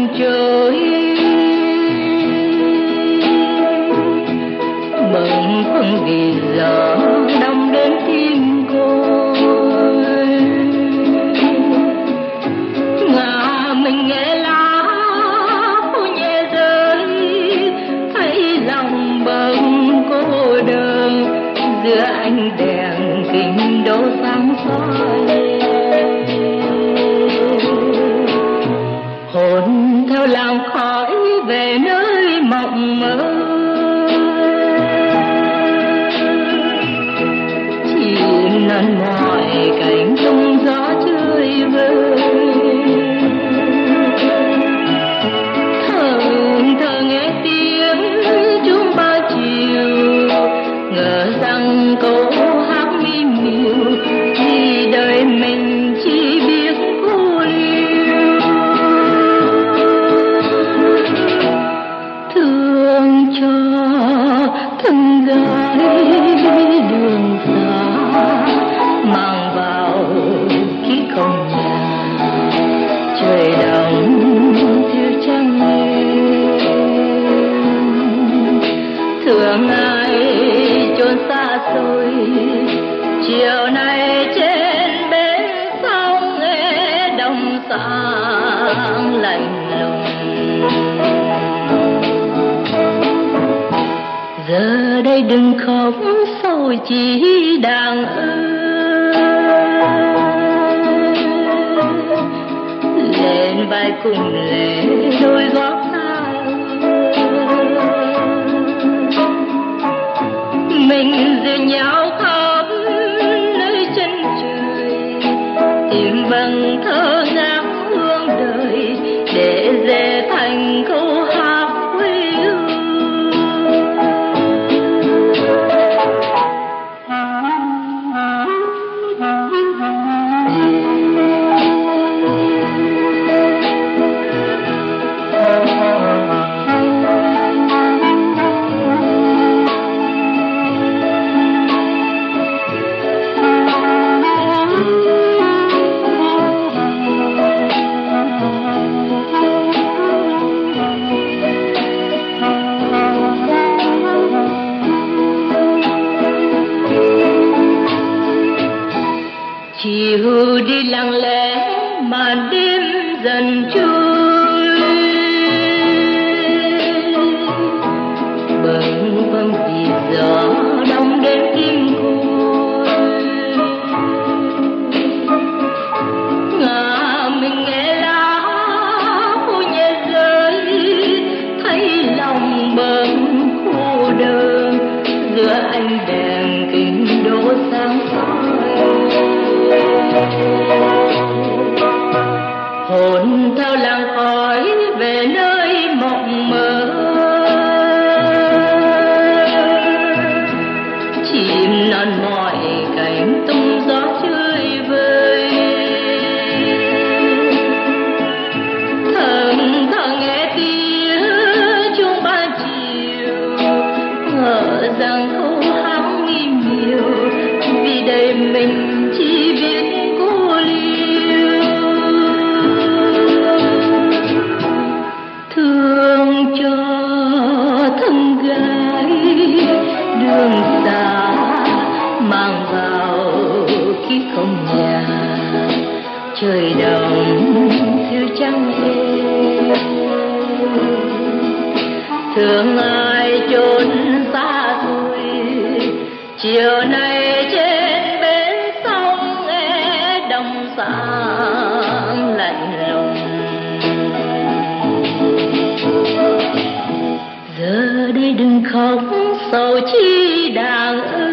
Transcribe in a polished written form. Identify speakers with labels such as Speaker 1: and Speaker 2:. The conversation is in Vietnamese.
Speaker 1: trời bận phân vì giờ đông đến tim côi. Ngả mình nghe lá phố nhẹ rơi, thấy lòng bận cô đơn giữa ánh đèn kinh đô sáng soi. Hồn theo làng khói về nơi mộng mơ, chìm năn mọi cảnh trong gió chơi vơi. Thờ nghe tiếng chuông ba chiều, ngờ rằng câu hát mi miều vì đời mình chỉ biết cô liêu. Thương cho thân gái đường xa, mang vào ký công nhà trời đông thiếu trăng em. Thương ai chốn xa xôi, chiều nay trên bến sông nghe đông sang lạnh lùng. Giờ đây đừng khóc sầu chỉ đàn ơi, lên vai cùng lệ đôi gót xa. Mình dìu nhau khắp nơi chân trời, tìm vầng thơ ngát hương đời để dệt thành câu hát quê hương. Chiều đi lặng lẽ mà đêm dần trôi, bâng vâng vì gió đông đến tim côi. Ngả mình nghe lá phố nhẹ rơi, thấy lòng bâng cô đơn giữa ánh đèn kinh đô sáng soi. Hồn theo làng khói về nơi mộng mơ, chìm non mọi cảnh tung gió chơi vơi. Thầm thờ nghe tiếng chuông ba chiều, ngờ rằng câu hát mi miều vì đời mình chỉ biết cô liêu. Thương cho thân gái đường xa, mang vào khi không nhà trời đông thiếu trăng em. Thương ai chốn xa xôi, chiều nay trên bến sông nghe đông sang lạnh lùng. Giờ đây đừng khóc sầu chi đàn ơi,